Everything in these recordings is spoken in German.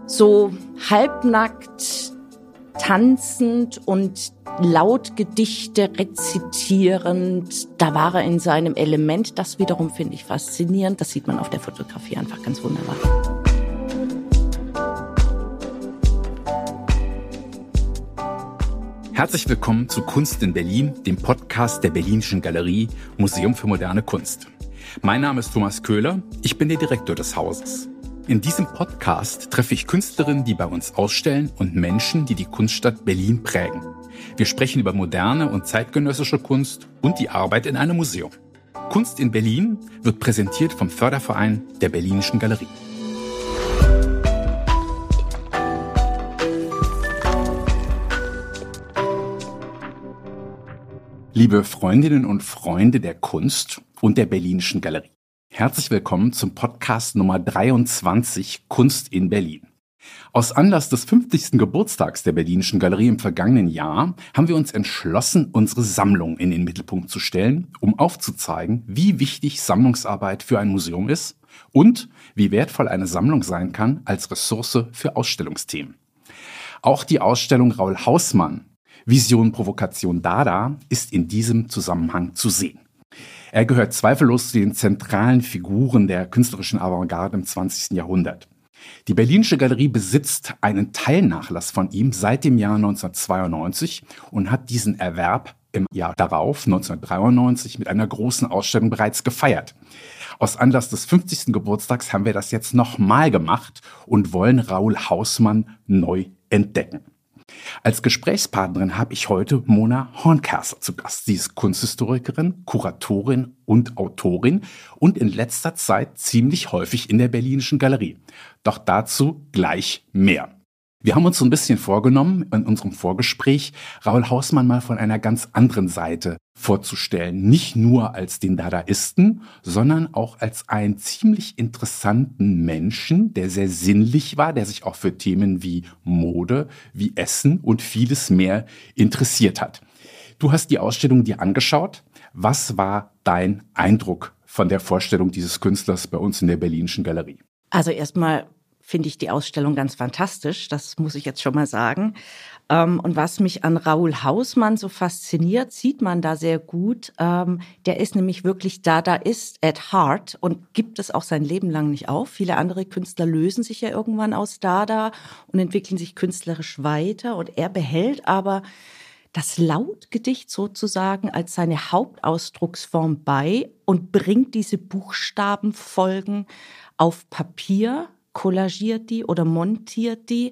so halbnackt, tanzend und laut Gedichte rezitierend. Da war er in seinem Element. Das wiederum finde ich faszinierend. Das sieht man auf der Fotografie einfach ganz wunderbar. Herzlich willkommen zu Kunst in Berlin, dem Podcast der Berlinischen Galerie Museum für Moderne Kunst. Mein Name ist Thomas Köhler, ich bin der Direktor des Hauses. In diesem Podcast treffe ich Künstlerinnen, die bei uns ausstellen und Menschen, die die Kunststadt Berlin prägen. Wir sprechen über moderne und zeitgenössische Kunst und die Arbeit in einem Museum. Kunst in Berlin wird präsentiert vom Förderverein der Berlinischen Galerie. Liebe Freundinnen und Freunde der Kunst und der Berlinischen Galerie, herzlich willkommen zum Podcast Nummer 23 Kunst in Berlin. Aus Anlass des 50. Geburtstags der Berlinischen Galerie im vergangenen Jahr haben wir uns entschlossen, unsere Sammlung in den Mittelpunkt zu stellen, um aufzuzeigen, wie wichtig Sammlungsarbeit für ein Museum ist und wie wertvoll eine Sammlung sein kann als Ressource für Ausstellungsthemen. Auch die Ausstellung Raoul Hausmann Vision, Provokation, Dada ist in diesem Zusammenhang zu sehen. Er gehört zweifellos zu den zentralen Figuren der künstlerischen Avantgarde im 20. Jahrhundert. Die Berlinische Galerie besitzt einen Teilnachlass von ihm seit dem Jahr 1992 und hat diesen Erwerb im Jahr darauf, 1993, mit einer großen Ausstellung bereits gefeiert. Aus Anlass des 50. Geburtstags haben wir das jetzt nochmal gemacht und wollen Raoul Hausmann neu entdecken. Als Gesprächspartnerin habe ich heute Mona Hornkassel zu Gast. Sie ist Kunsthistorikerin, Kuratorin und Autorin und in letzter Zeit ziemlich häufig in der Berlinischen Galerie. Doch dazu gleich mehr. Wir haben uns so ein bisschen vorgenommen, in unserem Vorgespräch Raoul Hausmann mal von einer ganz anderen Seite vorzustellen. Nicht nur als den Dadaisten, sondern auch als einen ziemlich interessanten Menschen, der sehr sinnlich war, der sich auch für Themen wie Mode, wie Essen und vieles mehr interessiert hat. Du hast die Ausstellung dir angeschaut. Was war dein Eindruck von der Vorstellung dieses Künstlers bei uns in der Berlinischen Galerie? Also erstmal finde ich die Ausstellung ganz fantastisch, das muss ich jetzt schon mal sagen. Und was mich an Raoul Hausmann so fasziniert, sieht man da sehr gut. Der ist nämlich wirklich Dadaist at heart und gibt es auch sein Leben lang nicht auf. Viele andere Künstler lösen sich ja irgendwann aus Dada und entwickeln sich künstlerisch weiter. Und er behält aber das Lautgedicht sozusagen als seine Hauptausdrucksform bei und bringt diese Buchstabenfolgen auf Papier, kollagiert die oder montiert die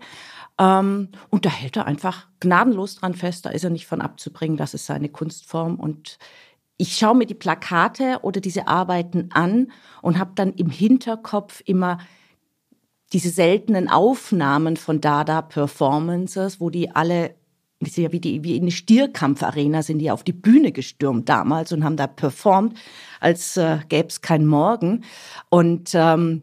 und da hält er einfach gnadenlos dran fest, da ist er nicht von abzubringen, das ist seine Kunstform und ich schaue mir die Plakate oder diese Arbeiten an und habe dann im Hinterkopf immer diese seltenen Aufnahmen von Dada-Performances, wo die alle, wie in eine Stierkampfarena sind die auf die Bühne gestürmt damals und haben da performt, als gäbe es keinen Morgen und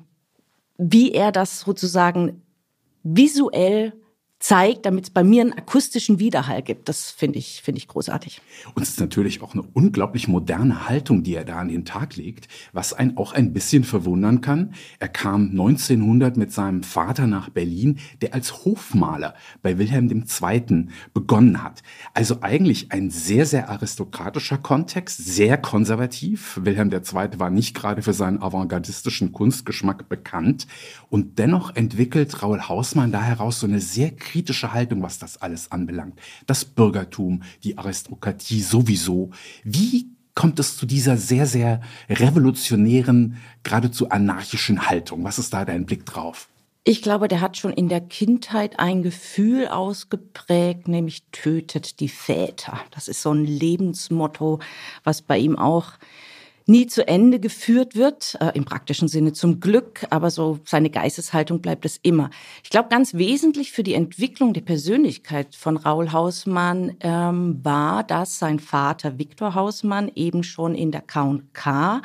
wie er das sozusagen visuell zeigt, damit es bei mir einen akustischen Widerhall gibt. Das finde ich großartig. Und es ist natürlich auch eine unglaublich moderne Haltung, die er da an den Tag legt, was einen auch ein bisschen verwundern kann. Er kam 1900 mit seinem Vater nach Berlin, der als Hofmaler bei Wilhelm II. Begonnen hat. Also eigentlich ein sehr, sehr aristokratischer Kontext, sehr konservativ. Wilhelm II. War nicht gerade für seinen avantgardistischen Kunstgeschmack bekannt. Und dennoch entwickelt Raoul Hausmann da heraus so eine sehr kritische Haltung, was das alles anbelangt. Das Bürgertum, die Aristokratie sowieso. Wie kommt es zu dieser sehr, sehr revolutionären, geradezu anarchischen Haltung? Was ist da dein Blick drauf? Ich glaube, der hat schon in der Kindheit ein Gefühl ausgeprägt, nämlich tötet die Väter. Das ist so ein Lebensmotto, was bei ihm auch nie zu Ende geführt wird, im praktischen Sinne zum Glück, aber so seine Geisteshaltung bleibt es immer. Ich glaube, ganz wesentlich für die Entwicklung der Persönlichkeit von Raoul Hausmann war, dass sein Vater Viktor Hausmann eben schon in der K&K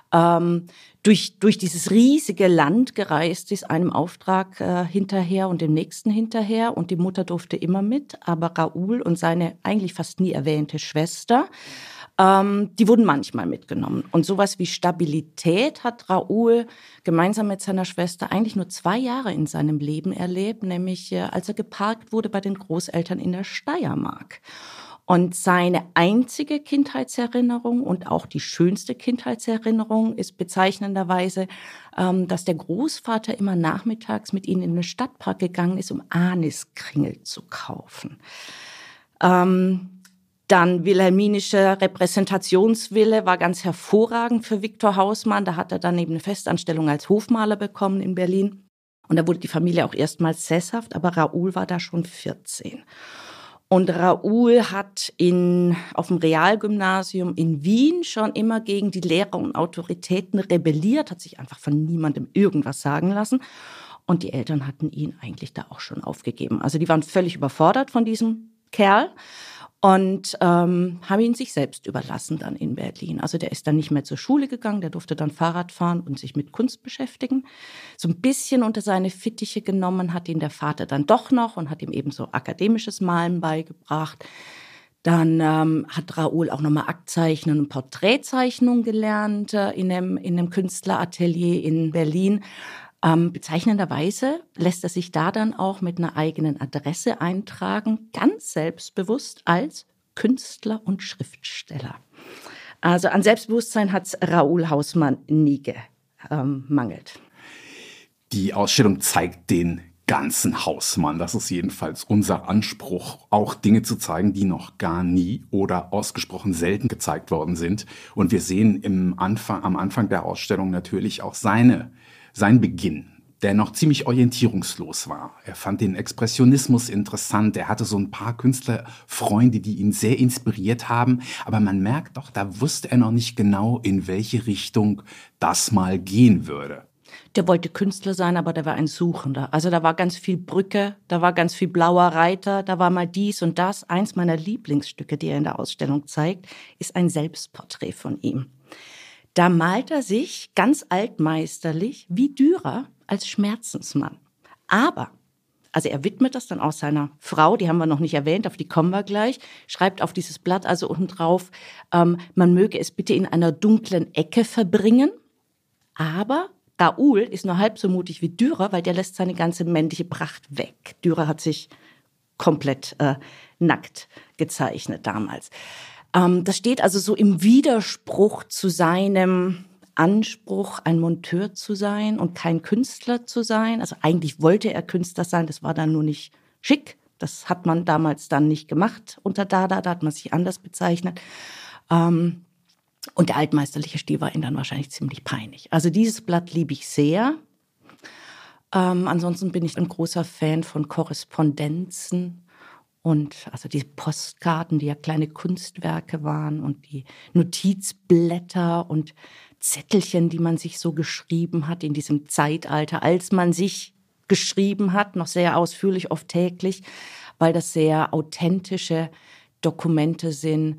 durch dieses riesige Land gereist ist, einem Auftrag hinterher und dem nächsten hinterher. Und die Mutter durfte immer mit, aber Raoul und seine eigentlich fast nie erwähnte Schwester Die wurden manchmal mitgenommen. Und sowas wie Stabilität hat Raoul gemeinsam mit seiner Schwester eigentlich nur 2 Jahre in seinem Leben erlebt, nämlich als er geparkt wurde bei den Großeltern in der Steiermark. Und seine einzige Kindheitserinnerung und auch die schönste Kindheitserinnerung ist bezeichnenderweise, dass der Großvater immer nachmittags mit ihnen in den Stadtpark gegangen ist, um Aniskringel zu kaufen. Dann wilhelminischer Repräsentationswille war ganz hervorragend für Viktor Hausmann. Da hat er dann eben eine Festanstellung als Hofmaler bekommen in Berlin. Und da wurde die Familie auch erstmals sesshaft, aber Raoul war da schon 14. Und Raoul hat auf dem Realgymnasium in Wien schon immer gegen die Lehrer und Autoritäten rebelliert, hat sich einfach von niemandem irgendwas sagen lassen. Und die Eltern hatten ihn eigentlich da auch schon aufgegeben. Also die waren völlig überfordert von diesem Kerl. Und haben ihn sich selbst überlassen dann in Berlin. Also der ist dann nicht mehr zur Schule gegangen, der durfte dann Fahrrad fahren und sich mit Kunst beschäftigen. So ein bisschen unter seine Fittiche genommen hat ihn der Vater dann doch noch und hat ihm eben so akademisches Malen beigebracht. Dann hat Raoul auch nochmal Aktzeichnen und Porträtzeichnung gelernt in einem Künstleratelier in Berlin. Bezeichnenderweise lässt er sich da dann auch mit einer eigenen Adresse eintragen, ganz selbstbewusst als Künstler und Schriftsteller. Also an Selbstbewusstsein hat es Raoul Hausmann nie gemangelt. Die Ausstellung zeigt den ganzen Hausmann. Das ist jedenfalls unser Anspruch, auch Dinge zu zeigen, die noch gar nie oder ausgesprochen selten gezeigt worden sind. Und wir sehen am Anfang der Ausstellung natürlich auch sein Beginn, der noch ziemlich orientierungslos war. Er fand den Expressionismus interessant. Er hatte so ein paar Künstlerfreunde, die ihn sehr inspiriert haben. Aber man merkt doch, da wusste er noch nicht genau, in welche Richtung das mal gehen würde. Der wollte Künstler sein, aber der war ein Suchender. Also da war ganz viel Brücke, da war ganz viel blauer Reiter, da war mal dies und das. Eins meiner Lieblingsstücke, die er in der Ausstellung zeigt, ist ein Selbstporträt von ihm. Da malt er sich ganz altmeisterlich wie Dürer als Schmerzensmann. Aber, also er widmet das dann auch seiner Frau, die haben wir noch nicht erwähnt, auf die kommen wir gleich, schreibt auf dieses Blatt also unten drauf, man möge es bitte in einer dunklen Ecke verbringen. Aber Raoul ist nur halb so mutig wie Dürer, weil der lässt seine ganze männliche Pracht weg. Dürer hat sich komplett nackt gezeichnet damals. Das steht also so im Widerspruch zu seinem Anspruch, ein Monteur zu sein und kein Künstler zu sein. Also eigentlich wollte er Künstler sein, das war dann nur nicht schick. Das hat man damals dann nicht gemacht unter Dada, da hat man sich anders bezeichnet. Und der altmeisterliche Stil war ihm dann wahrscheinlich ziemlich peinlich. Also dieses Blatt liebe ich sehr. Ansonsten bin ich ein großer Fan von Korrespondenzen. Und also die Postkarten, die ja kleine Kunstwerke waren und die Notizblätter und Zettelchen, die man sich so geschrieben hat in diesem Zeitalter, als man sich geschrieben hat, noch sehr ausführlich, oft täglich, weil das sehr authentische Dokumente sind.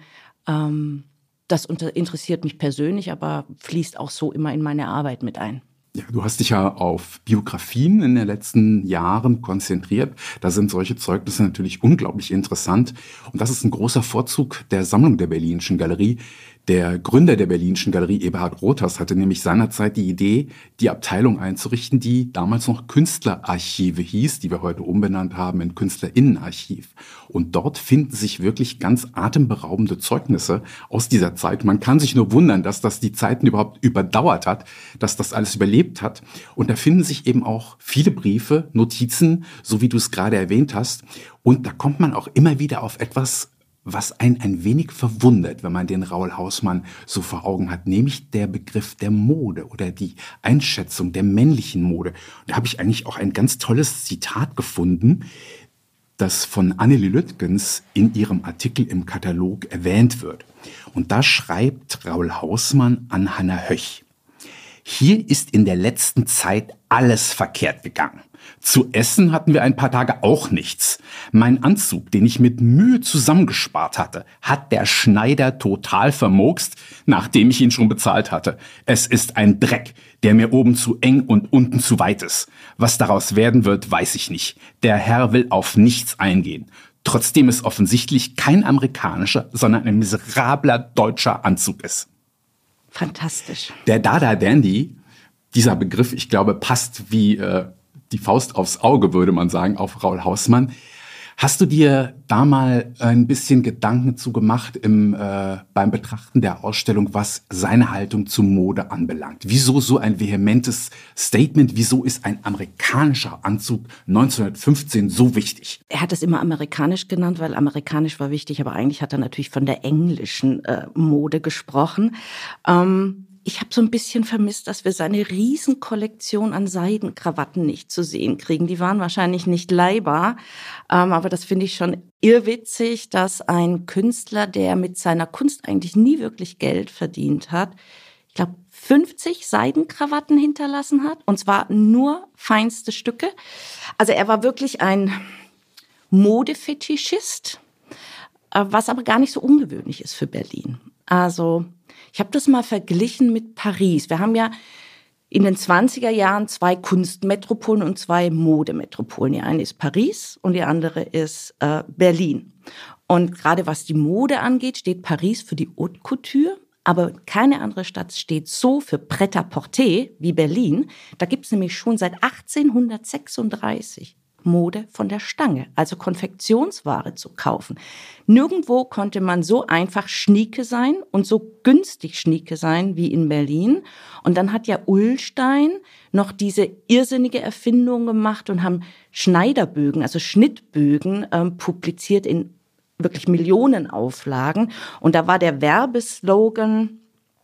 Das interessiert mich persönlich, aber fließt auch so immer in meine Arbeit mit ein. Ja, du hast dich ja auf Biografien in den letzten Jahren konzentriert. Da sind solche Zeugnisse natürlich unglaublich interessant. Und das ist ein großer Vorzug der Sammlung der Berlinischen Galerie. Der Gründer der Berlinischen Galerie, Eberhard Rothers, hatte nämlich seinerzeit die Idee, die Abteilung einzurichten, die damals noch Künstlerarchive hieß, die wir heute umbenannt haben in Künstlerinnenarchiv. Und dort finden sich wirklich ganz atemberaubende Zeugnisse aus dieser Zeit. Man kann sich nur wundern, dass das die Zeiten überhaupt überdauert hat, dass das alles überlebt hat. Und da finden sich eben auch viele Briefe, Notizen, so wie du es gerade erwähnt hast. Und da kommt man auch immer wieder auf etwas, was einen ein wenig verwundert, wenn man den Raoul Hausmann so vor Augen hat, nämlich der Begriff der Mode oder die Einschätzung der männlichen Mode. Da habe ich eigentlich auch ein ganz tolles Zitat gefunden, das von Annelie Lüttgens in ihrem Artikel im Katalog erwähnt wird. Und da schreibt Raoul Hausmann an Hannah Höch: Hier ist in der letzten Zeit alles verkehrt gegangen. Zu essen hatten wir ein paar Tage auch nichts. Mein Anzug, den ich mit Mühe zusammengespart hatte, hat der Schneider total vermurkst, nachdem ich ihn schon bezahlt hatte. Es ist ein Dreck, der mir oben zu eng und unten zu weit ist. Was daraus werden wird, weiß ich nicht. Der Herr will auf nichts eingehen. trotzdem es offensichtlich kein amerikanischer, sondern ein miserabler deutscher Anzug ist. Fantastisch. Der Dada Dandy, dieser Begriff, ich glaube, passt wie die Faust aufs Auge, würde man sagen, auf Raoul Hausmann. Hast du dir da mal ein bisschen Gedanken zu gemacht beim Betrachten der Ausstellung, was seine Haltung zur Mode anbelangt? Wieso so ein vehementes Statement? Wieso ist ein amerikanischer Anzug 1915 so wichtig? Er hat es immer amerikanisch genannt, weil amerikanisch war wichtig, aber eigentlich hat er natürlich von der englischen Mode gesprochen. Ich habe so ein bisschen vermisst, dass wir seine Riesenkollektion an Seidenkrawatten nicht zu sehen kriegen. Die waren wahrscheinlich nicht leihbar, aber das finde ich schon irrwitzig, dass ein Künstler, der mit seiner Kunst eigentlich nie wirklich Geld verdient hat, ich glaube 50 Seidenkrawatten hinterlassen hat, und zwar nur feinste Stücke. Also er war wirklich ein Modefetischist, was aber gar nicht so ungewöhnlich ist für Berlin. Also ich habe das mal verglichen mit Paris. Wir haben ja in den 20er Jahren 2 Kunstmetropolen und 2 Modemetropolen. Die eine ist Paris und die andere ist Berlin. Und gerade was die Mode angeht, steht Paris für die Haute Couture. Aber keine andere Stadt steht so für Prêt-à-porter wie Berlin. Da gibt es nämlich schon seit 1836 Mode von der Stange, also Konfektionsware zu kaufen. Nirgendwo konnte man so einfach Schnieke sein und so günstig Schnieke sein wie in Berlin. Und dann hat ja Ullstein noch diese irrsinnige Erfindung gemacht und haben Schneiderbögen, also Schnittbögen, publiziert in wirklich Millionenauflagen. Und da war der Werbeslogan: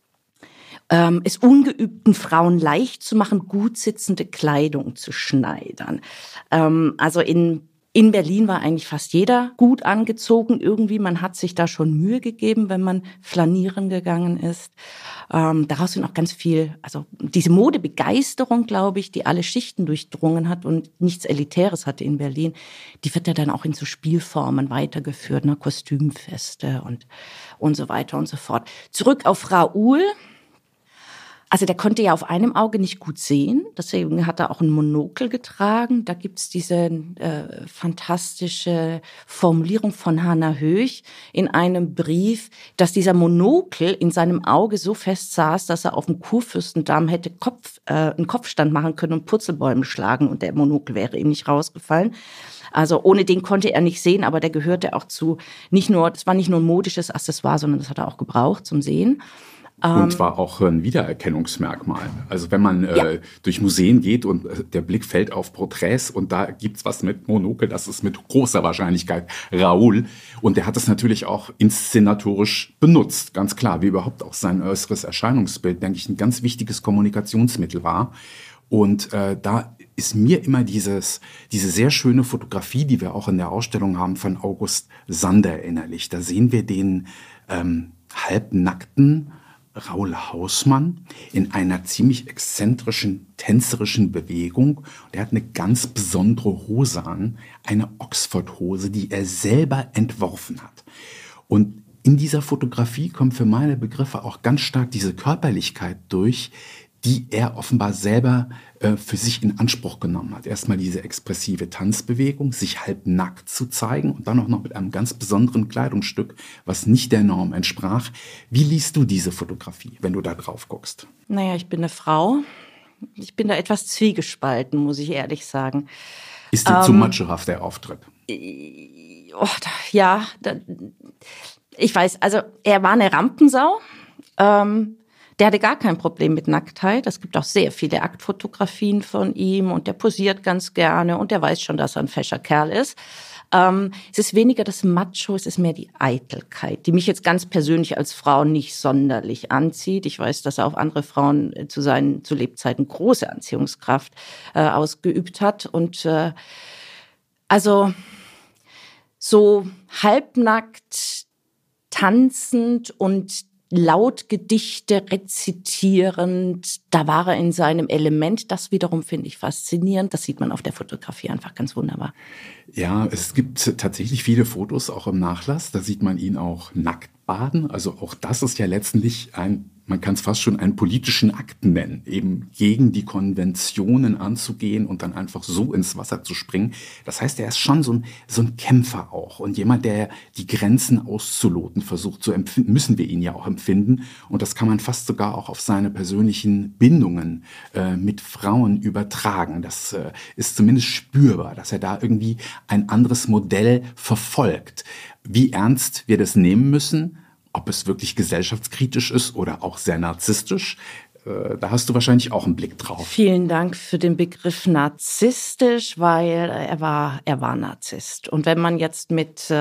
es ungeübten Frauen leicht zu machen, gut sitzende Kleidung zu schneidern. Also in Berlin war eigentlich fast jeder gut angezogen. Irgendwie, man hat sich da schon Mühe gegeben, wenn man flanieren gegangen ist. Daraus sind auch ganz viel, also diese Modebegeisterung, glaube ich, die alle Schichten durchdrungen hat und nichts Elitäres hatte in Berlin, die wird ja dann auch in so Spielformen weitergeführt, ne? Kostümfeste und so weiter und so fort. Zurück auf Raoul. Also der konnte ja auf einem Auge nicht gut sehen, deswegen hat er auch ein Monokel getragen. Da gibt's diese fantastische Formulierung von Hannah Höch in einem Brief, dass dieser Monokel in seinem Auge so fest saß, dass er auf dem Kurfürstendamm hätte einen Kopfstand machen können und Purzelbäume schlagen und der Monokel wäre ihm nicht rausgefallen. Also ohne den konnte er nicht sehen, aber der gehörte auch das war nicht nur ein modisches Accessoire, sondern das hat er auch gebraucht zum Sehen. Und war auch ein Wiedererkennungsmerkmal. Also wenn man durch Museen geht und der Blick fällt auf Porträts und da gibt's was mit Monokel, das ist mit großer Wahrscheinlichkeit Raoul. Und der hat es natürlich auch inszenatorisch benutzt, ganz klar, wie überhaupt auch sein äußeres Erscheinungsbild, denke ich, ein ganz wichtiges Kommunikationsmittel war. Und da ist mir immer diese sehr schöne Fotografie, die wir auch in der Ausstellung haben, von August Sander erinnerlich. Da sehen wir den halbnackten Raoul Hausmann in einer ziemlich exzentrischen, tänzerischen Bewegung. Und er hat eine ganz besondere Hose an, eine Oxford-Hose, die er selber entworfen hat. Und in dieser Fotografie kommt für meine Begriffe auch ganz stark diese Körperlichkeit durch, die er offenbar selber für sich in Anspruch genommen hat. Erstmal diese expressive Tanzbewegung, sich halb nackt zu zeigen und dann auch noch mit einem ganz besonderen Kleidungsstück, was nicht der Norm entsprach. Wie liest du diese Fotografie, wenn du da drauf guckst? Naja, ich bin eine Frau. Ich bin da etwas zwiegespalten, muss ich ehrlich sagen. Ist dir zu machohaft der Auftritt? Ich weiß, also er war eine Rampensau. Der hatte gar kein Problem mit Nacktheit. Es gibt auch sehr viele Aktfotografien von ihm und der posiert ganz gerne und der weiß schon, dass er ein fescher Kerl ist. Es ist weniger das Macho, es ist mehr die Eitelkeit, die mich jetzt ganz persönlich als Frau nicht sonderlich anzieht. Ich weiß, dass er auf andere Frauen zu Lebzeiten große Anziehungskraft ausgeübt hat. Und also so halbnackt, tanzend und laut Gedichte rezitierend, da war er in seinem Element. Das wiederum finde ich faszinierend. Das sieht man auf der Fotografie einfach ganz wunderbar. Ja, es gibt tatsächlich viele Fotos auch im Nachlass. Da sieht man ihn auch nackt baden. Also auch das ist ja letztlich ein man kann es fast schon einen politischen Akt nennen, eben gegen die Konventionen anzugehen und dann einfach so ins Wasser zu springen. Das heißt, er ist schon so ein Kämpfer auch und jemand, der die Grenzen auszuloten versucht zu empfinden, müssen wir ihn ja auch empfinden. Und das kann man fast sogar auch auf seine persönlichen Bindungen mit Frauen übertragen. Das ist zumindest spürbar, dass er da irgendwie ein anderes Modell verfolgt. Wie ernst wir das nehmen müssen, ob es wirklich gesellschaftskritisch ist oder auch sehr narzisstisch, da hast du wahrscheinlich auch einen Blick drauf. Vielen Dank für den Begriff narzisstisch, weil er war Narzisst. Und wenn man jetzt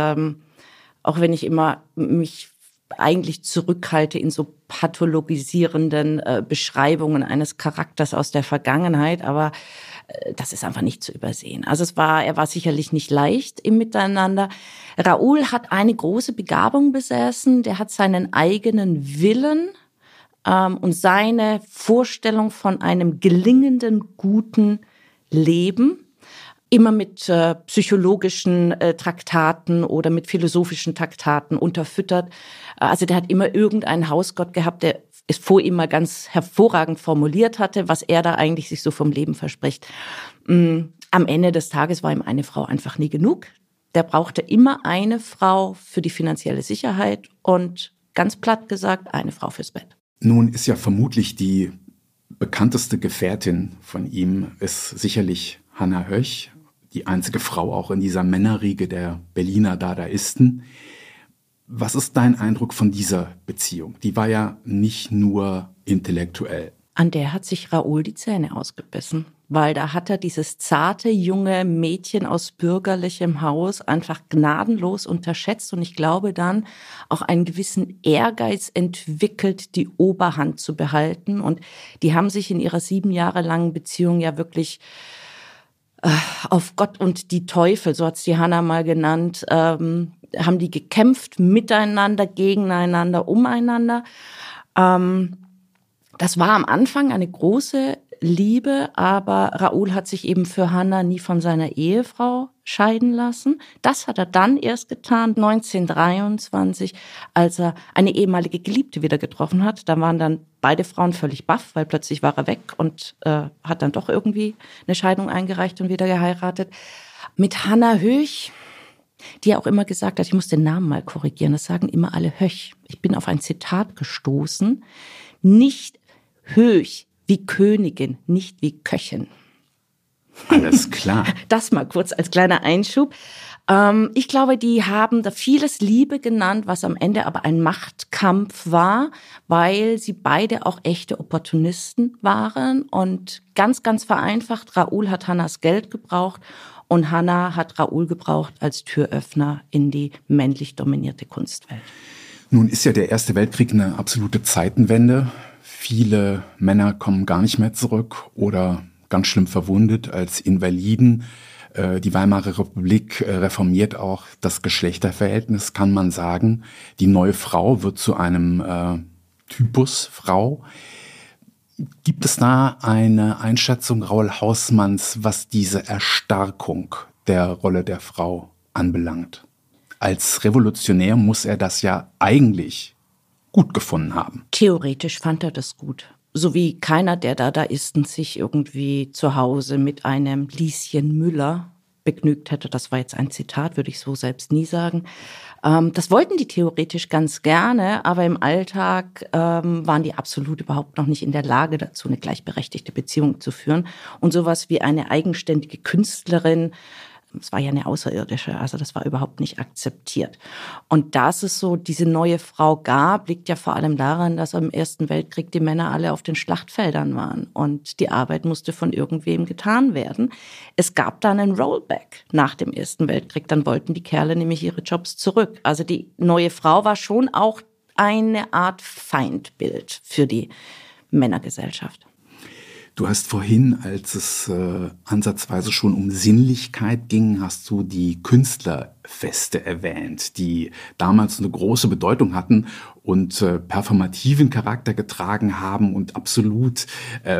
auch wenn ich immer mich eigentlich zurückhalte in so pathologisierenden Beschreibungen eines Charakters aus der Vergangenheit, aber das ist einfach nicht zu übersehen. Also er war sicherlich nicht leicht im Miteinander. Raoul hat eine große Begabung besessen, der hat seinen eigenen Willen und seine Vorstellung von einem gelingenden, guten Leben immer mit psychologischen Traktaten oder mit philosophischen Traktaten unterfüttert. Also der hat immer irgendeinen Hausgott gehabt, der es vor ihm mal ganz hervorragend formuliert hatte, was er da eigentlich sich so vom Leben verspricht. Am Ende des Tages war ihm eine Frau einfach nie genug. Der brauchte immer eine Frau für die finanzielle Sicherheit und ganz platt gesagt, eine Frau fürs Bett. Nun ist ja vermutlich die bekannteste Gefährtin von ihm ist sicherlich Hannah Höch, die einzige Frau auch in dieser Männerriege der Berliner Dadaisten. Was ist dein Eindruck von dieser Beziehung? Die war ja nicht nur intellektuell. An der hat sich Raoul die Zähne ausgebissen, weil da hat er dieses zarte junge Mädchen aus bürgerlichem Haus einfach gnadenlos unterschätzt und ich glaube dann auch einen gewissen Ehrgeiz entwickelt, die Oberhand zu behalten. Und die haben sich in ihrer 7 Jahre langen Beziehung ja wirklich auf Gott und die Teufel, so hat's die Hannah mal genannt, haben die gekämpft miteinander, gegeneinander, umeinander. Das war am Anfang eine große Liebe, aber Raoul hat sich eben für Hannah nie von seiner Ehefrau scheiden lassen. Das hat er dann erst getan, 1923, als er eine ehemalige Geliebte wieder getroffen hat. Da waren dann beide Frauen völlig baff, weil plötzlich war er weg und hat dann doch irgendwie eine Scheidung eingereicht und wieder geheiratet. Mit Hannah Höch, die auch immer gesagt hat, ich muss den Namen mal korrigieren, das sagen immer alle Höch. Ich bin auf ein Zitat gestoßen, nicht Höch wie Königin, nicht wie Köchin. Alles klar. Das mal kurz als kleiner Einschub. Ich glaube, die haben da vieles Liebe genannt, was am Ende aber ein Machtkampf war, weil sie beide auch echte Opportunisten waren. Und ganz, ganz vereinfacht, Raoul hat Hannahs Geld gebraucht und Hannah hat Raoul gebraucht als Türöffner in die männlich dominierte Kunstwelt. Nun ist ja der Erste Weltkrieg eine absolute Zeitenwende. Viele Männer kommen gar nicht mehr zurück oder ganz schlimm verwundet als Invaliden. Die Weimarer Republik reformiert auch das Geschlechterverhältnis, kann man sagen. Die neue Frau wird zu einem Typus Frau. Gibt es da eine Einschätzung Raoul Hausmanns, was diese Erstarkung der Rolle der Frau anbelangt? Als Revolutionär muss er das ja eigentlich gut gefunden haben. Theoretisch fand er das gut. So wie keiner der Dadaisten sich irgendwie zu Hause mit einem Lieschen Müller begnügt hätte. Das war jetzt ein Zitat, würde ich so selbst nie sagen. Das wollten die theoretisch ganz gerne, aber im Alltag waren die absolut überhaupt noch nicht in der Lage dazu, eine gleichberechtigte Beziehung zu führen. Und sowas wie eine eigenständige Künstlerin, es war ja eine Außerirdische, also das war überhaupt nicht akzeptiert. Und dass es so diese neue Frau gab, liegt ja vor allem daran, dass im Ersten Weltkrieg die Männer alle auf den Schlachtfeldern waren und die Arbeit musste von irgendwem getan werden. Es gab dann einen Rollback nach dem Ersten Weltkrieg, dann wollten die Kerle nämlich ihre Jobs zurück. Also die neue Frau war schon auch eine Art Feindbild für die Männergesellschaft. Du hast vorhin, als es ansatzweise schon um Sinnlichkeit ging, hast du die Künstlerfeste erwähnt, die damals eine große Bedeutung hatten und performativen Charakter getragen haben und absolut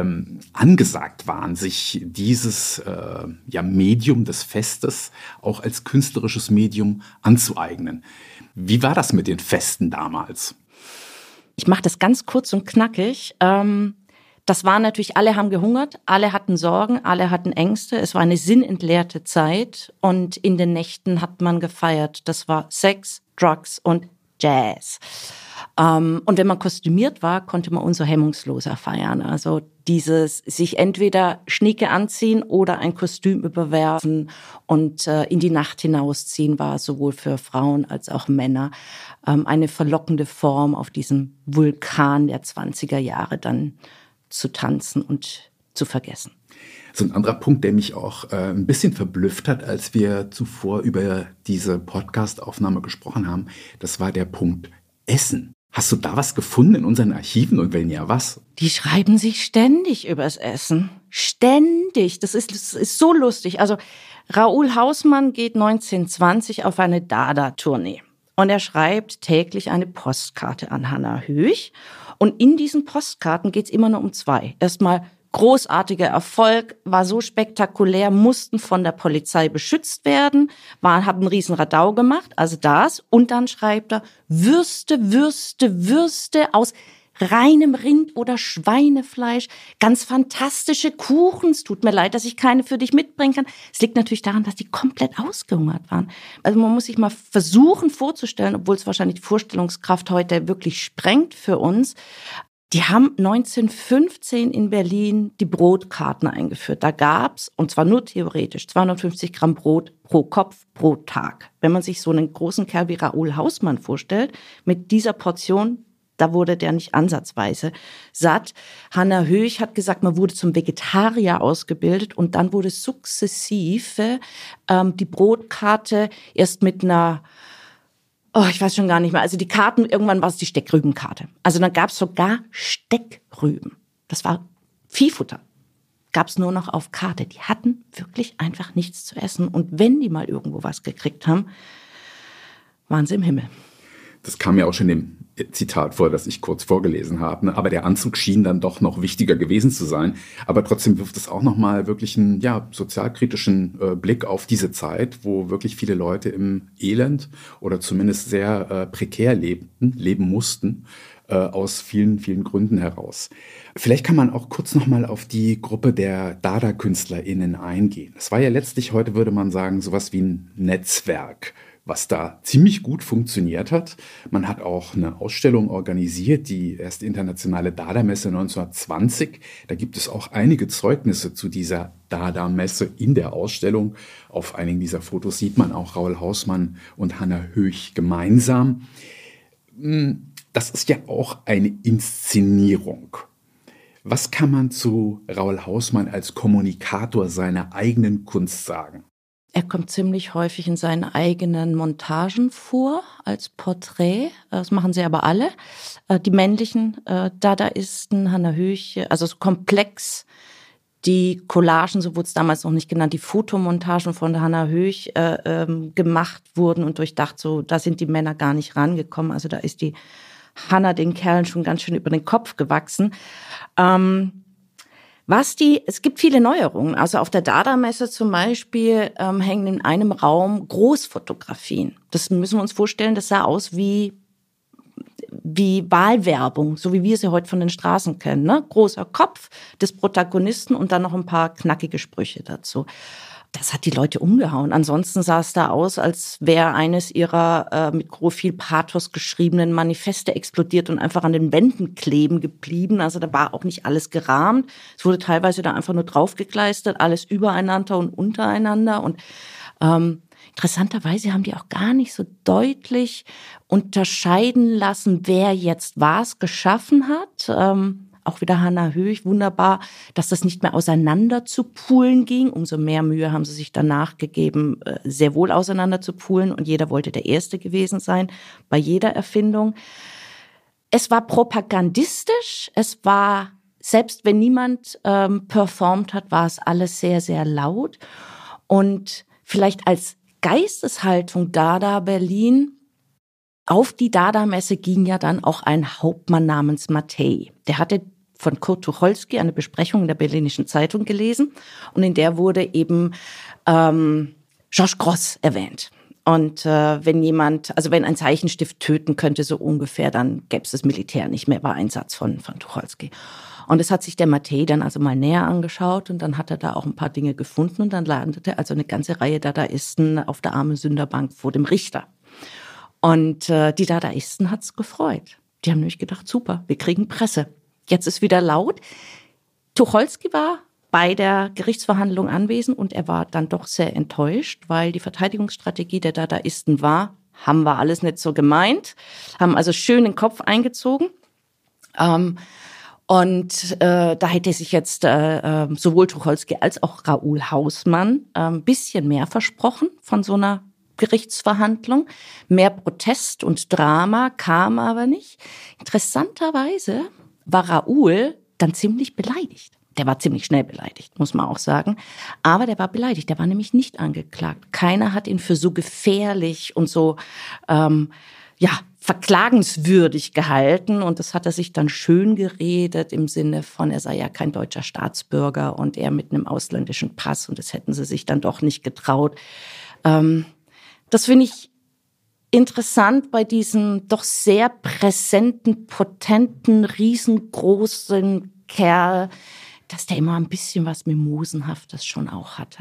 angesagt waren, sich dieses Medium des Festes auch als künstlerisches Medium anzueignen. Wie war das mit den Festen damals? Ich mache das ganz kurz und knackig. Das war natürlich, alle haben gehungert, alle hatten Sorgen, alle hatten Ängste. Es war eine sinnentleerte Zeit und in den Nächten hat man gefeiert. Das war Sex, Drugs und Jazz. Und wenn man kostümiert war, konnte man umso hemmungsloser feiern. Also dieses sich entweder Schnieke anziehen oder ein Kostüm überwerfen und in die Nacht hinausziehen war sowohl für Frauen als auch Männer eine verlockende Form, auf diesem Vulkan der 20er Jahre dann zu tanzen und zu vergessen. So ein anderer Punkt, der mich auch ein bisschen verblüfft hat, als wir zuvor über diese Podcast-Aufnahme gesprochen haben, das war der Punkt Essen. Hast du da was gefunden in unseren Archiven und wenn ja, was? Die schreiben sich ständig übers Essen. Ständig. Das ist so lustig. Also Raoul Hausmann geht 1920 auf eine Dada-Tournee. Und er schreibt täglich eine Postkarte an Hannah Höch. Und in diesen Postkarten geht es immer nur um zwei. Erstmal großartiger Erfolg, war so spektakulär, mussten von der Polizei beschützt werden, haben einen riesen Radau gemacht, also das. Und dann schreibt er, Würste aus reinem Rind- oder Schweinefleisch, ganz fantastische Kuchen. Es tut mir leid, dass ich keine für dich mitbringen kann. Es liegt natürlich daran, dass die komplett ausgehungert waren. Also man muss sich mal versuchen vorzustellen, obwohl es wahrscheinlich die Vorstellungskraft heute wirklich sprengt für uns. Die haben 1915 in Berlin die Brotkarten eingeführt. Da gab's, und zwar nur theoretisch, 250 Gramm Brot pro Kopf pro Tag. Wenn man sich so einen großen Kerl wie Raoul Hausmann vorstellt, mit dieser Portion, da wurde der nicht ansatzweise satt. Hannah Höch hat gesagt, man wurde zum Vegetarier ausgebildet und dann wurde sukzessive die Brotkarte erst mit einer, ich weiß schon gar nicht mehr, also die Karten, irgendwann war es die Steckrübenkarte. Also dann gab es sogar Steckrüben. Das war Viehfutter. Gab es nur noch auf Karte. Die hatten wirklich einfach nichts zu essen. Und wenn die mal irgendwo was gekriegt haben, waren sie im Himmel. Das kam ja auch schon im Zitat vor, das ich kurz vorgelesen habe. Aber der Anzug schien dann doch noch wichtiger gewesen zu sein. Aber trotzdem wirft es auch nochmal wirklich einen sozialkritischen Blick auf diese Zeit, wo wirklich viele Leute im Elend oder zumindest sehr prekär leben mussten, aus vielen, vielen Gründen heraus. Vielleicht kann man auch kurz nochmal auf die Gruppe der Dada-KünstlerInnen eingehen. Es war ja letztlich, heute würde man sagen, sowas wie ein Netzwerk, was da ziemlich gut funktioniert hat. Man hat auch eine Ausstellung organisiert, die erste internationale Dada-Messe 1920. Da gibt es auch einige Zeugnisse zu dieser Dada-Messe in der Ausstellung. Auf einigen dieser Fotos sieht man auch Raoul Hausmann und Hannah Höch gemeinsam. Das ist ja auch eine Inszenierung. Was kann man zu Raoul Hausmann als Kommunikator seiner eigenen Kunst sagen? Er kommt ziemlich häufig in seinen eigenen Montagen vor als Porträt. Das machen sie aber alle. Die männlichen Dadaisten, Hannah Höch, also so komplex. Die Collagen, so wurde es damals noch nicht genannt, die Fotomontagen von der Hannah Höch gemacht wurden und durchdacht. So, da sind die Männer gar nicht rangekommen. Also da ist die Hannah den Kerlen schon ganz schön über den Kopf gewachsen. Es gibt viele Neuerungen. Also auf der Dada-Messe zum Beispiel hängen in einem Raum Großfotografien. Das müssen wir uns vorstellen, das sah aus wie Wahlwerbung, so wie wir sie heute von den Straßen kennen. Ne? Großer Kopf des Protagonisten und dann noch ein paar knackige Sprüche dazu. Das hat die Leute umgehauen. Ansonsten sah es da aus, als wäre eines ihrer mit viel Pathos geschriebenen Manifeste explodiert und einfach an den Wänden kleben geblieben. Also da war auch nicht alles gerahmt. Es wurde teilweise da einfach nur draufgekleistert, alles übereinander und untereinander. Und interessanterweise haben die auch gar nicht so deutlich unterscheiden lassen, wer jetzt was geschaffen hat. Auch wieder Hannah Höch, wunderbar, dass das nicht mehr auseinander zu poolen ging. Umso mehr Mühe haben sie sich danach gegeben, sehr wohl auseinander zu poolen. Und jeder wollte der Erste gewesen sein bei jeder Erfindung. Es war propagandistisch. Es war, selbst wenn niemand performt hat, war es alles sehr, sehr laut. Und vielleicht als Geisteshaltung Dada Berlin, auf die Dada-Messe ging ja dann auch ein Hauptmann namens Mattei. Der hatte von Kurt Tucholsky eine Besprechung in der Berlinischen Zeitung gelesen und in der wurde eben Georges Grosz erwähnt. Und wenn ein Zeichenstift töten könnte, so ungefähr, dann gäbe es das Militär nicht mehr, war ein Satz von Tucholsky. Und das hat sich der Mattei dann also mal näher angeschaut und dann hat er da auch ein paar Dinge gefunden und dann landete also eine ganze Reihe Dadaisten auf der Armen-Sünderbank vor dem Richter. Und die Dadaisten hat's gefreut. Die haben nämlich gedacht, super, wir kriegen Presse. Jetzt ist wieder laut. Tucholsky war bei der Gerichtsverhandlung anwesend und er war dann doch sehr enttäuscht, weil die Verteidigungsstrategie der Dadaisten war, haben wir alles nicht so gemeint, haben also schön den Kopf eingezogen. Da hätte sich jetzt sowohl Tucholsky als auch Raoul Hausmann ein bisschen mehr versprochen von so einer Gerichtsverhandlung. Mehr Protest und Drama kam aber nicht. Interessanterweise war Raoul dann ziemlich beleidigt. Der war ziemlich schnell beleidigt, muss man auch sagen. Aber der war beleidigt, der war nämlich nicht angeklagt. Keiner hat ihn für so gefährlich und so verklagenswürdig gehalten. Und das hat er sich dann schön geredet im Sinne von, er sei ja kein deutscher Staatsbürger und er mit einem ausländischen Pass. Und das hätten sie sich dann doch nicht getraut. Das finde ich interessant bei diesem doch sehr präsenten, potenten, riesengroßen Kerl, dass der immer ein bisschen was Mimosenhaftes schon auch hatte.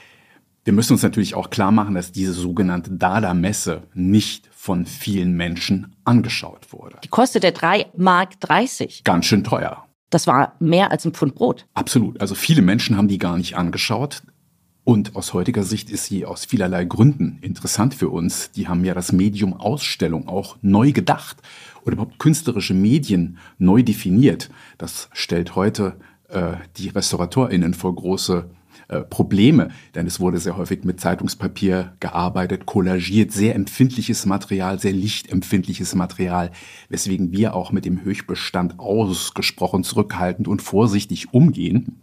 Wir müssen uns natürlich auch klar machen, dass diese sogenannte Dada-Messe nicht von vielen Menschen angeschaut wurde. Die kostete 3,30 Mark. Ganz schön teuer. Das war mehr als ein Pfund Brot. Absolut. Also viele Menschen haben die gar nicht angeschaut. Und aus heutiger Sicht ist sie aus vielerlei Gründen interessant für uns. Die haben ja das Medium Ausstellung auch neu gedacht oder überhaupt künstlerische Medien neu definiert. Das stellt heute die RestauratorInnen vor große Probleme, denn es wurde sehr häufig mit Zeitungspapier gearbeitet, kollagiert, sehr empfindliches Material, sehr lichtempfindliches Material, weswegen wir auch mit dem Höchstbestand ausgesprochen zurückhaltend und vorsichtig umgehen.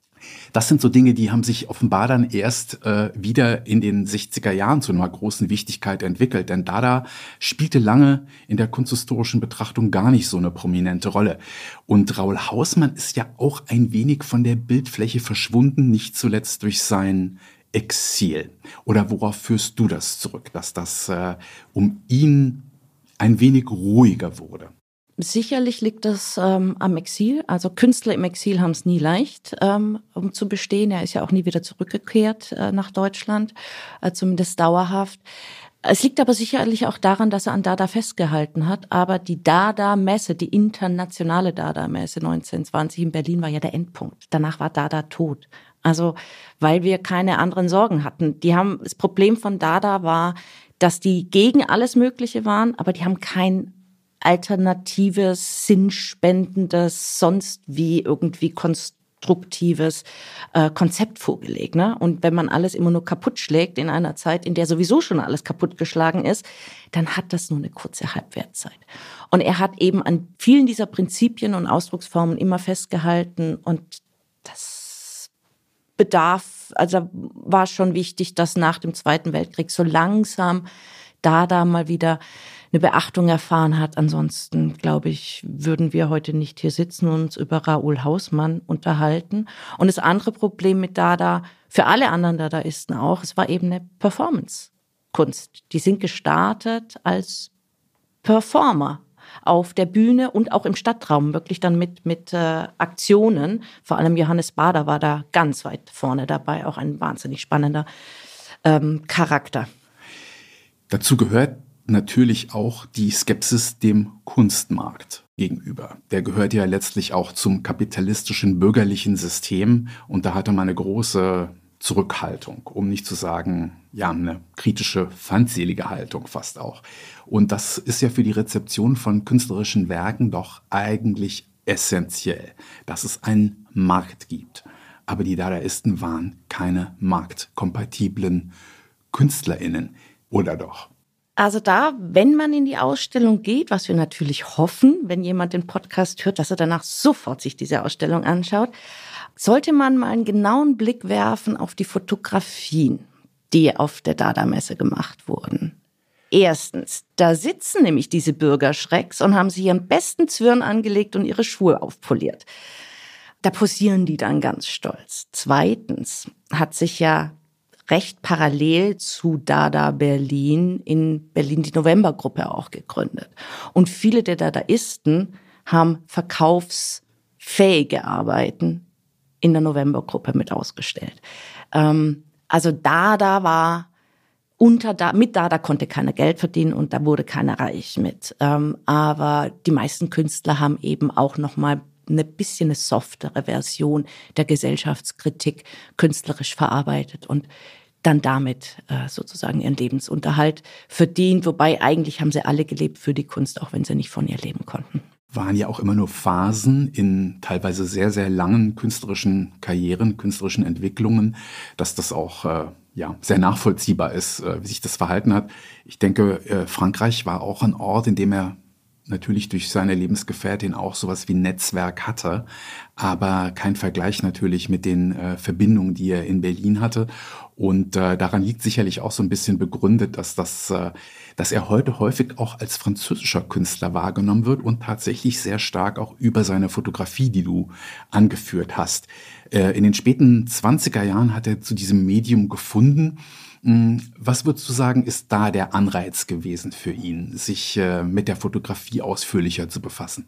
Das sind so Dinge, die haben sich offenbar dann erst wieder in den 60er Jahren zu einer großen Wichtigkeit entwickelt. Denn Dada spielte lange in der kunsthistorischen Betrachtung gar nicht so eine prominente Rolle. Und Raoul Hausmann ist ja auch ein wenig von der Bildfläche verschwunden, nicht zuletzt durch sein Exil. Oder worauf führst du das zurück, dass das um ihn ein wenig ruhiger wurde? Sicherlich liegt das am Exil. Also Künstler im Exil haben es nie leicht, um zu bestehen. Er ist ja auch nie wieder zurückgekehrt nach Deutschland, zumindest dauerhaft. Es liegt aber sicherlich auch daran, dass er an Dada festgehalten hat. Aber die Dada-Messe, die internationale Dada-Messe 1920 in Berlin war ja der Endpunkt. Danach war Dada tot. Also weil wir keine anderen Sorgen hatten. Das Problem von Dada war, dass die gegen alles Mögliche waren, aber die haben kein alternatives, sinnspendendes, sonst wie irgendwie konstruktives Konzept vorgelegt. Ne? Und wenn man alles immer nur kaputt schlägt in einer Zeit, in der sowieso schon alles kaputtgeschlagen ist, dann hat das nur eine kurze Halbwertszeit. Und er hat eben an vielen dieser Prinzipien und Ausdrucksformen immer festgehalten und das war schon wichtig, dass nach dem Zweiten Weltkrieg so langsam Dada mal wieder eine Beachtung erfahren hat. Ansonsten, glaube ich, würden wir heute nicht hier sitzen und uns über Raoul Hausmann unterhalten. Und das andere Problem mit Dada, für alle anderen Dadaisten auch, es war eben eine Performance-Kunst. Die sind gestartet als Performer auf der Bühne und auch im Stadtraum, wirklich dann mit Aktionen. Vor allem Johannes Baader war da ganz weit vorne dabei, auch ein wahnsinnig spannender Charakter. Dazu gehört natürlich auch die Skepsis dem Kunstmarkt gegenüber. Der gehört ja letztlich auch zum kapitalistischen bürgerlichen System und da hatte man eine große Zurückhaltung, um nicht zu sagen, ja, eine kritische, feindselige Haltung fast auch. Und das ist ja für die Rezeption von künstlerischen Werken doch eigentlich essentiell, dass es einen Markt gibt. Aber die Dadaisten waren keine marktkompatiblen KünstlerInnen, oder doch? Also wenn man in die Ausstellung geht, was wir natürlich hoffen, wenn jemand den Podcast hört, dass er danach sofort sich diese Ausstellung anschaut, sollte man mal einen genauen Blick werfen auf die Fotografien, die auf der Dada-Messe gemacht wurden. Erstens, da sitzen nämlich diese Bürgerschrecks und haben sich ihren besten Zwirn angelegt und ihre Schuhe aufpoliert. Da posieren die dann ganz stolz. Zweitens hat sich ja recht parallel zu Dada Berlin in Berlin die Novembergruppe auch gegründet. Und viele der Dadaisten haben verkaufsfähige Arbeiten in der Novembergruppe mit ausgestellt. Also Dada war mit Dada konnte keiner Geld verdienen und da wurde keiner reich mit. Aber die meisten Künstler haben eben auch nochmal eine bisschen eine softere Version der Gesellschaftskritik künstlerisch verarbeitet und dann damit sozusagen ihren Lebensunterhalt verdient. Wobei eigentlich haben sie alle gelebt für die Kunst, auch wenn sie nicht von ihr leben konnten. Waren ja auch immer nur Phasen in teilweise sehr, sehr langen künstlerischen Karrieren, künstlerischen Entwicklungen, dass das auch sehr nachvollziehbar ist, wie sich das verhalten hat. Ich denke, Frankreich war auch ein Ort, in dem er natürlich durch seine Lebensgefährtin auch sowas wie Netzwerk hatte, aber kein Vergleich natürlich mit den Verbindungen, die er in Berlin hatte. Und daran liegt sicherlich auch so ein bisschen begründet, dass er heute häufig auch als französischer Künstler wahrgenommen wird und tatsächlich sehr stark auch über seine Fotografie, die du angeführt hast. In den späten 20er Jahren hat er zu diesem Medium gefunden. Was würdest du sagen, ist da der Anreiz gewesen für ihn, sich mit der Fotografie ausführlicher zu befassen?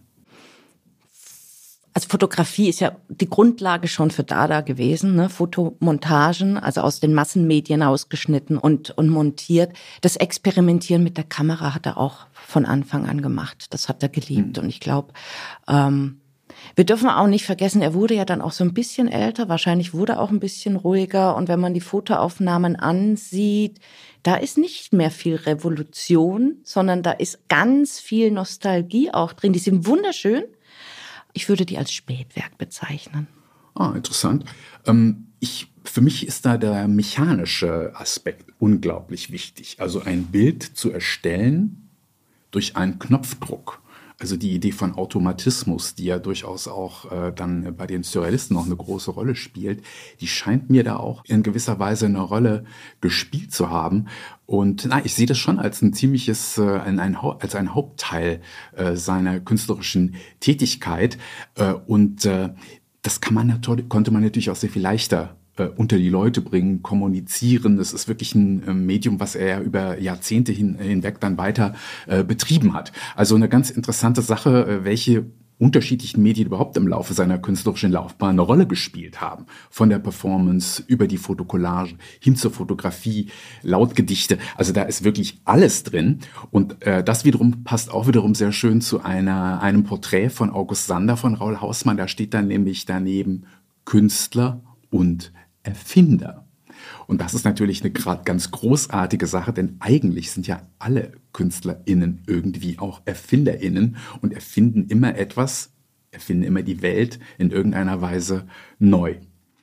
Also Fotografie ist ja die Grundlage schon für Dada gewesen, ne? Fotomontagen, also aus den Massenmedien ausgeschnitten und montiert. Das Experimentieren mit der Kamera hat er auch von Anfang an gemacht. Das hat er geliebt. Und ich glaube, wir dürfen auch nicht vergessen, er wurde ja dann auch so ein bisschen älter, wahrscheinlich wurde er auch ein bisschen ruhiger. Und wenn man die Fotoaufnahmen ansieht, da ist nicht mehr viel Revolution, sondern da ist ganz viel Nostalgie auch drin. Die sind wunderschön. Ich würde die als Spätwerk bezeichnen. Ah, interessant. Für mich ist da der mechanische Aspekt unglaublich wichtig. Also ein Bild zu erstellen durch einen Knopfdruck. Also die Idee von Automatismus, die ja durchaus auch dann bei den Surrealisten noch eine große Rolle spielt, die scheint mir da auch in gewisser Weise eine Rolle gespielt zu haben. Und ich sehe das schon als ein ziemliches, als ein Hauptteil seiner künstlerischen Tätigkeit. Das konnte man natürlich auch sehr viel leichter unter die Leute bringen, kommunizieren. Das ist wirklich ein Medium, was er über Jahrzehnte hinweg dann weiter betrieben hat. Also eine ganz interessante Sache, welche unterschiedlichen Medien überhaupt im Laufe seiner künstlerischen Laufbahn eine Rolle gespielt haben. Von der Performance über die Fotokollage hin zur Fotografie, Lautgedichte. Also da ist wirklich alles drin. Und das wiederum passt auch wiederum sehr schön zu einem Porträt von August Sander von Raoul Hausmann. Da steht dann nämlich daneben Künstler und Erfinder. Und das ist natürlich eine gerade ganz großartige Sache, denn eigentlich sind ja alle KünstlerInnen irgendwie auch ErfinderInnen und erfinden immer etwas, erfinden immer die Welt in irgendeiner Weise neu.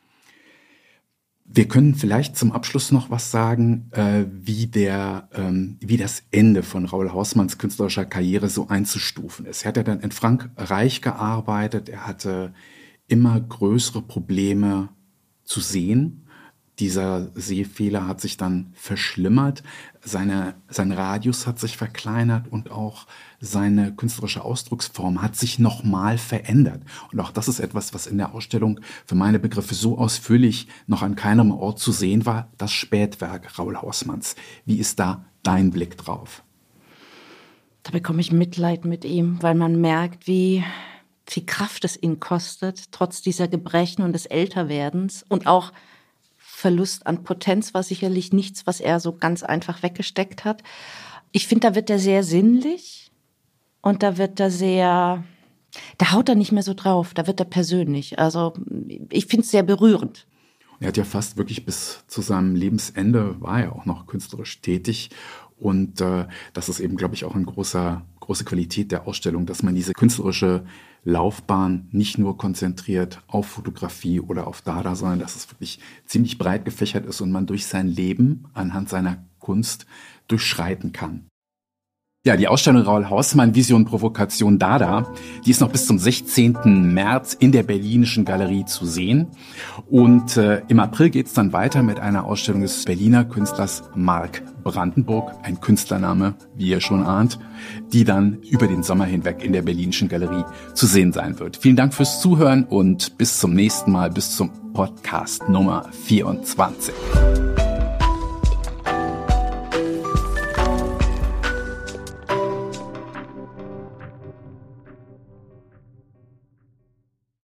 Wir können vielleicht zum Abschluss noch was sagen, wie das Ende von Raoul Hausmanns künstlerischer Karriere so einzustufen ist. Er hat ja dann in Frankreich gearbeitet, er hatte immer größere Probleme zu sehen. Dieser Sehfehler hat sich dann verschlimmert, sein Radius hat sich verkleinert und auch seine künstlerische Ausdrucksform hat sich nochmal verändert. Und auch das ist etwas, was in der Ausstellung für meine Begriffe so ausführlich noch an keinem Ort zu sehen war, das Spätwerk Raoul Hausmanns. Wie ist da dein Blick drauf? Da bekomme ich Mitleid mit ihm, weil man merkt, wie viel Kraft es ihn kostet, trotz dieser Gebrechen und des Älterwerdens und auch Verlust an Potenz war sicherlich nichts, was er so ganz einfach weggesteckt hat. Ich finde, da wird er sehr sinnlich und da haut er nicht mehr so drauf, da wird er persönlich. Also ich finde es sehr berührend. Er hat ja fast wirklich bis zu seinem Lebensende war er auch noch künstlerisch tätig. Und das ist eben, glaube ich, auch eine große Qualität der Ausstellung, dass man diese künstlerische Laufbahn nicht nur konzentriert auf Fotografie oder auf Dada, sondern dass es wirklich ziemlich breit gefächert ist und man durch sein Leben anhand seiner Kunst durchschreiten kann. Ja, die Ausstellung Raoul Hausmann, Vision, Provokation, Dada, die ist noch bis zum 16. März in der Berlinischen Galerie zu sehen. Und im April geht's dann weiter mit einer Ausstellung des Berliner Künstlers Marc Brandenburg, ein Künstlername, wie ihr schon ahnt, die dann über den Sommer hinweg in der Berlinischen Galerie zu sehen sein wird. Vielen Dank fürs Zuhören und bis zum nächsten Mal, bis zum Podcast Nummer 24.